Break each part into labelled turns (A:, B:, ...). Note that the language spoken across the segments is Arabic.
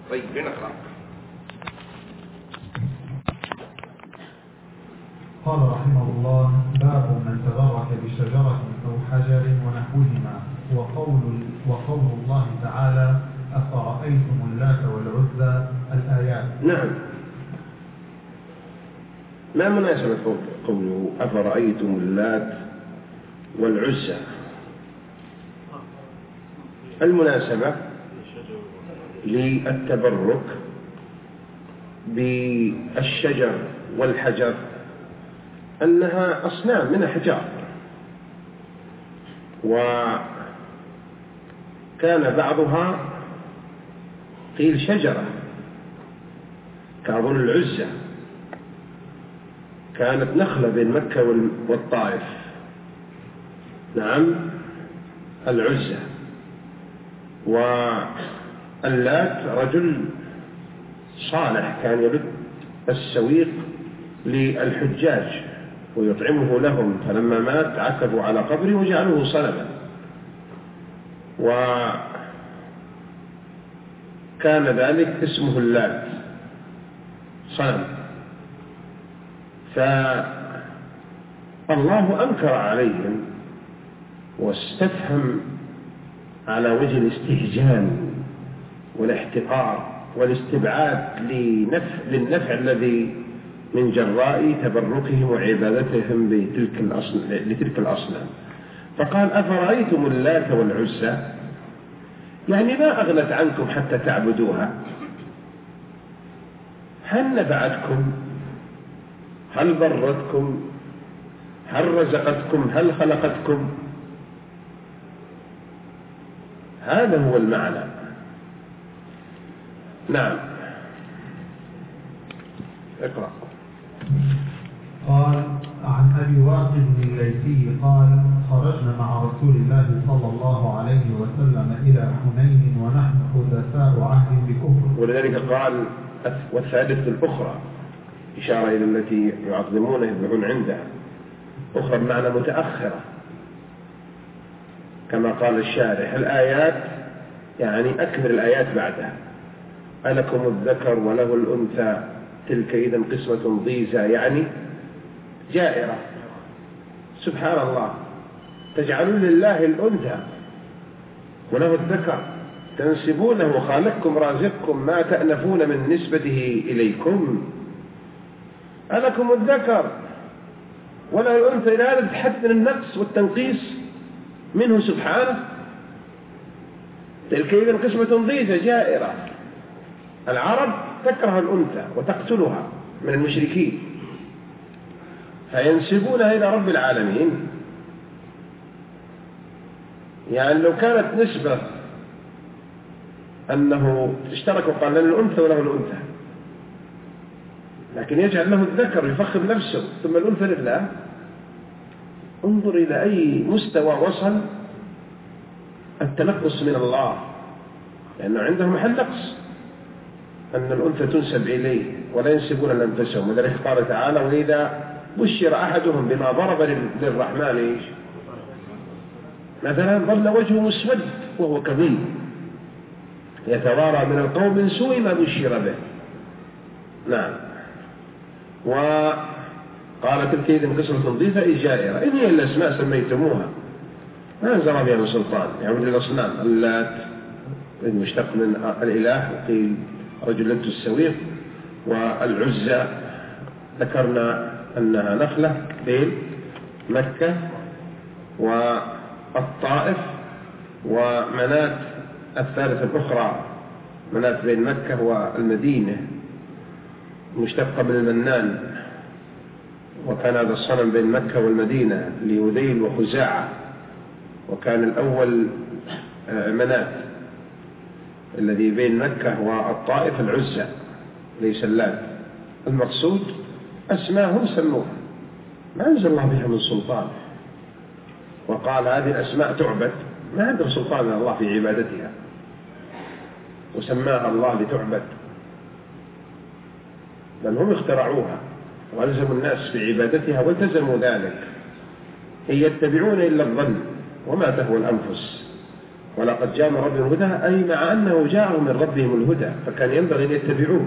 A: طيب نقرأ.
B: قال رحمه الله: باب من تبرك بشجرة أو حجر ونحوهما. وقول الله تعالى: أفرأيتم اللات والعزى، الآيات.
A: نعم. ما مناسبة قوله أفرأيتم اللات والعزى؟ المناسبة للتبرك بالشجر والحجر أنها أصنام من أحجار، وكان بعضها قيل شجرة كأظن العزة، كانت نخلة بين مكة والطائف. نعم العزة. واللات رجل صالح كان يلد السويق للحجاج ويطعمه لهم، فلما مات عكفوا على قبره وجعلوه صنما، وكان ذلك اسمه اللات، صنم. فالله أنكر عليهم واستفهم على وجه الاستهجان والاحتقار والاستبعاد للنفع الذي من جراء تبركهم وعبادتهم لتلك الأصنام. فقال أفرأيتم اللات والعزى، يعني ما أغنت عنكم حتى تعبدوها؟ هل نفعتكم؟ هل ضرتكم؟ هل رزقتكم؟ هل خلقتكم؟ هذا هو المعنى. نعم اقرأ.
B: قال: عن أبي واقد الليثي قال: خرجنا مع رسول الله صلى الله عليه وسلم إلى حنين ونحن حدثاء عهد بكفر.
A: ولذلك قال والثالث الأخرى، إشارة إلى التي يعظمونه يذبحون عندها، أخرى بمعنى متأخرة، كما قال الشارح الآيات يعني أكمل الآيات بعدها. ألكم الذكر وله الأنثى تلك إذا قسمة ضيزى، يعني جائرة. سبحان الله، تجعلون لله الأنثى وله الذكر، تنسبونه خالقكم رازقكم ما تأنفون من نسبته إليكم. ألكم الذكر وله الأنثى، إلى هذا تحت من النقص والتنقيص منه سبحانه. تلك إذا قسمة ضيزى جائرة. العرب تكره الأنثى وتقتلها من المشركين، فينسبونها إلى رب العالمين. يعني لو كانت نسبة أنه اشترك وقال لنا الأنثى وله الأنثى، لكن يجعل له الذكر يفخم نفسه ثم الأنثى لله. انظر إلى أي مستوى وصل التنقص من الله، لأنه عندهم محل نقص أن الأنثى تنسب إليه ولا ينسبون لأنفسهم. ولذلك قال تعالى: وإذا بشر أحدهم بما ضرب للرحمن مثلا ظل وجهه مسود وهو كظيم يتوارى من القوم من سوء ما بشر به. نعم. وقال تلك إذن قسمة ضيزى جائرة، إن هي الأسماء سميتموها ما أنزل بها من سلطان، يعود للأصنام. اللات مشتق من الإله، وقيل رجل لد السويق. والعزى ذكرنا أنها نخلة بين مكة والطائف. ومنات الثالثة الأخرى منات بين مكة والمدينة، مشتقة من المنان، وكان هذا الصنم بين مكة والمدينة ليذيل وخزاعة، وكان الأول منات الذي بين مكة والطائف العزى ليس اللات. المقصود أسماءهم سموها ما أنزل الله بها من سلطان، وقال هذه الأسماء تعبد، ما عندهم سلطان الله في عبادتها، وسماها الله لتعبد، بل هم اخترعوها وألزموا الناس في عبادتها والتزموا ذلك. إن يتبعون إلا الظن وما تهوى الأنفس ولقد جاء من ربهم الهدى، أي مع أنه جاءهم من ربهم الهدى فكان ينبغي أن يتبعوه.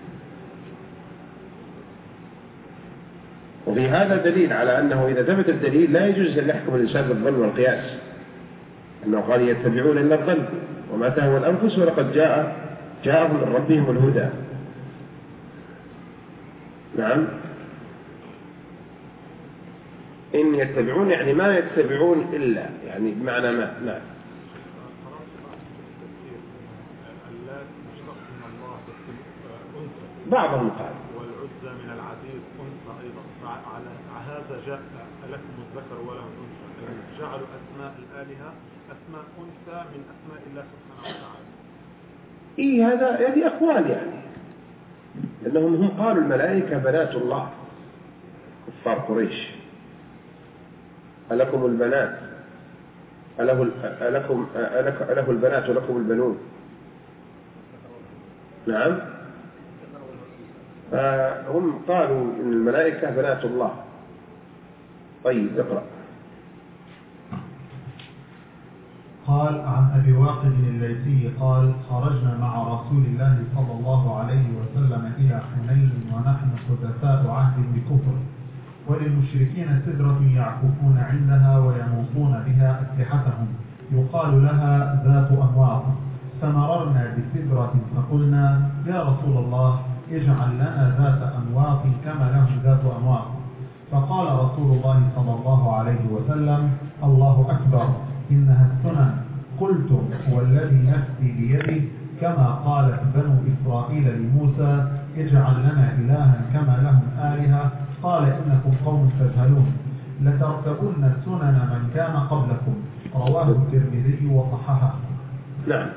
A: وفي هذا دليل على أنه إذا ثبت الدليل لا يجوز أن يحكم الإنسان بالظن والقياس، أنه قال يتبعون إلا الظن وما تهوى الأنفس ولقد جاءهم من ربهم الهدى. نعم، إن يتبعون يعني ما يتبعون إلا، يعني بمعنى ما. نعم. بعضهم قال
C: والعزى من العزيز أنثى أيضا، فعلى هذا جاء لكم الذكر وله الأنثى، جعلوا أسماء الآلهة أسماء أنثى من أسماء الله سبحانه وتعالى.
A: هذه أقوال يعني أنهم هم قالوا الملائكة بنات الله، كفار قريش، ألكم البنات أله البنات ولكم البنون. نعم، هم قالوا إن الملائكة بنات الله. طيب اقرأ.
B: قال عن أبي واقد الليثي قال خرجنا مع رسول الله صلى الله عليه وسلم إلى حنين ونحن حدثاء عهد بكفر، وللمشركين سدرة يعكفون عندها وينوطون بها أسلحتهم يقال لها ذات أنواط، فمررنا بسدرة فقلنا يا رسول الله اجعل لنا ذات أنواط كما لهم ذات أنواط. فقال رسول الله صلى الله عليه وسلم الله أكبر إنها السنن. قلت والذي نفسي بيده كما قالت بنو إسرائيل لموسى اجعل لنا إلها كما لهم آلهة، قال إنكم قوم تجهلون لتركبن سنن من كان قبلكم. رواه الترمذي وصححه.
A: نعم،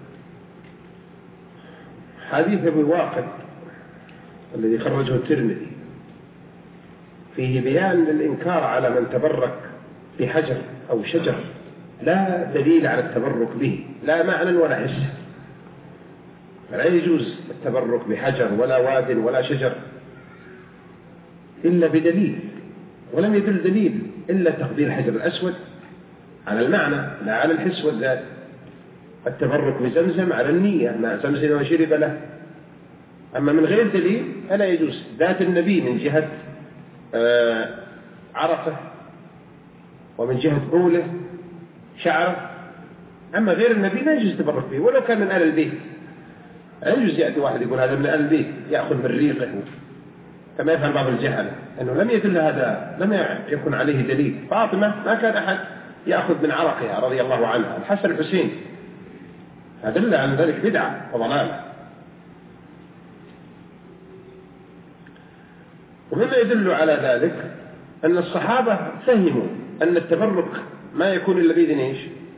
A: حديث أبي واقد الذي خرجه الترمذي فيه بيان للإنكار على من تبرك بحجر أو شجر لا دليل على التبرك به، لا معنى ولا حس، فلا يجوز التبرك بحجر ولا واد ولا شجر إلا بدليل، ولم يدل دليل إلا تقدير الحجر الأسود على المعنى لا على الحس والذات. التبرك بزمزم على النية، ما زمزم وشرب له. أما من غير دليل فلا يجوز. ذات النبي من جهة عرفه ومن جهة بوله شعره، أما غير النبي لا يجوز التبرك به ولو كان من أهل البيت. لا يجوز يأتي واحد يقول هذا من أهل البيت يأخذ من ريقه كما يفعل بعض الجهل، أنه لم يدل هذا، لم يكن عليه دليل. فاطمة ما كان أحد يأخذ من عرقها رضي الله عنها. الحسن الحسين أدل على ذلك بدعة وضلالة. ومما يدل على ذلك أن الصحابة فهموا أن التبرك ما يكون إلا بإذن إيش؟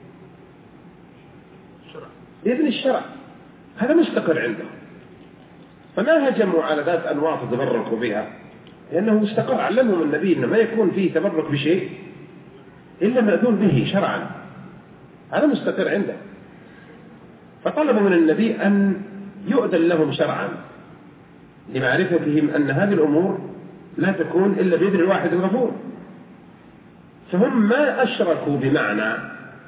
A: بإذن الشرع. هذا مستقر عندهم، فما هجموا على ذات أنواط تبركوا بها، لأنه مستقر. علمهم النبي أنه ما يكون فيه تبرك بشيء إلا مأذون به شرعا، هذا مستقر عندهم. فطلبوا من النبي أن يؤذن لهم شرعا لمعرفتهم أن هذه الأمور لا تكون إلا بإذن الواحد الغفور. فهم ما أشركوا بمعنى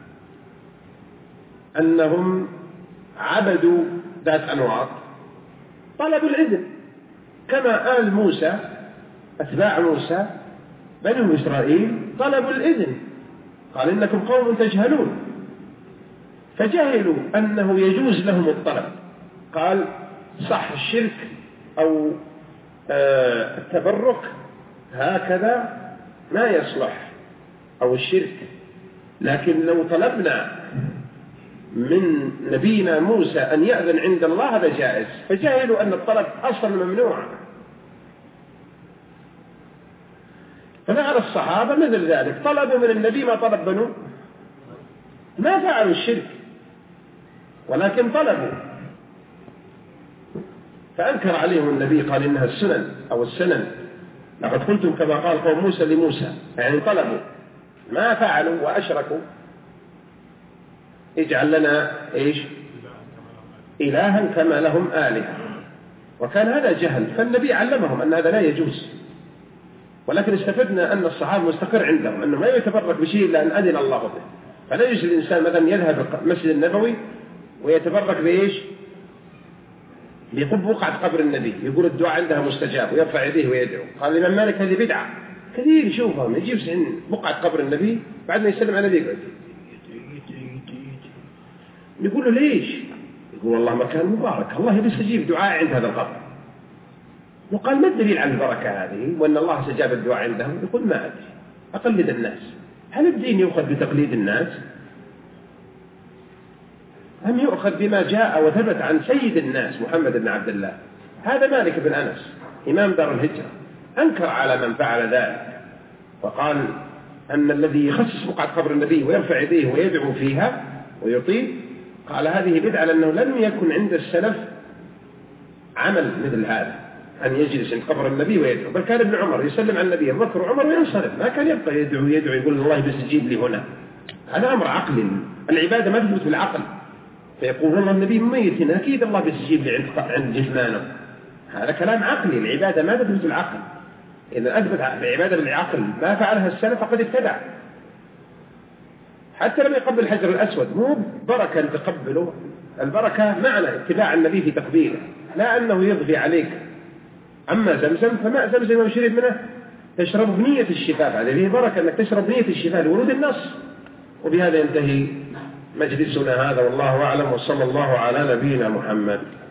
A: أنهم عبدوا ذات أنواط، طلبوا الإذن كما آل موسى أتباع موسى بنو إسرائيل طلبوا الإذن، قال إنكم قوم تجهلون، فجهلوا أنه يجوز لهم الطلب. قال صح الشرك أو التبرك هكذا ما يصلح أو الشرك، لكن لو طلبنا من نبينا موسى أن يأذن عند الله هذا جائز. فجهلوا أن الطلب أصلا ممنوع. ففعل الصحابة مثل ذلك، طلبوا من النبي ما طلب بنو، ما فعلوا الشرك ولكن طلبوا، فأنكر عليهم النبي قال إنها السنن أو السنن، لقد قلتم كما قال قوم موسى لموسى، يعني طلبوا ما فعلوا وأشركوا. اجعل لنا إيش؟ إلها كما لهم آلهة. وكان هذا جهل، فالنبي علمهم أن هذا لا يجوز. ولكن استفدنا أن الصحابة مستقر عندهم أنه ما يتبرك بشيء إلا أن أذن الله به، فلا يجوز الإنسان مثلا يذهب المسجد النبوي ويتبرك بإيش؟ بقب بقعة قبر النبي، يقول الدعاء عندها مستجاب ويرفع يديه ويدعو. قال الإمام مالك هذه بدعة، كثير يشوفهم يجيب بقعة قبر النبي بعد ما يسلم على النبي يقول له ليش؟ يقول والله مكان مبارك، الله يستجيب دعاء عند هذا القبر. وقال ما الدليل على البركة هذه وأن الله استجاب الدعاء عندهم؟ يقول ما أدري، أقلد الناس. هل الدين يؤخذ بتقليد الناس؟ أم يؤخذ بما جاء وثبت عن سيد الناس محمد بن عبد الله؟ هذا مالك بن أنس إمام دار الهجرة أنكر على من فعل ذلك، وقال أن الذي يخصص بقعة قبر النبي ويرفع يديه ويدعو فيها ويطيب، قال هذه بدعة لأنه لم يكن عند السلف عمل مثل هذا أن يجلس عند قبر النبي ويدعو. بل كان ابن عمر يسلم على النبي أبو بكر وعمر وينصرف، ما كان يبقى يدعو يقول الله بيستجيب لي هنا. هذا أمر عقلي، العبادة ما تثبت بالعقل، فيقول والله النبي ميت هنا أكيد الله بيستجيب لي عند جثمانه. هذا كلام عقلي، العبادة ما تثبت بالعقل. إذا أثبت العبادة بالعقل ما فعلها السلف فقد ابتدع. حتى لما يقبل الحجر الأسود مو بركة تقبله، البركة معنى اتباع النبي في تقبيله، لا أنه يضفي عليك. أما زمزم فماء زمزم وشرب منه تشرب بنية الشفاء، هذه فيه بركة أنك تشرب بنية الشفاء لورود النص. وبهذا ينتهي مجلسنا هذا والله أعلم، وصلى الله على نبينا محمد.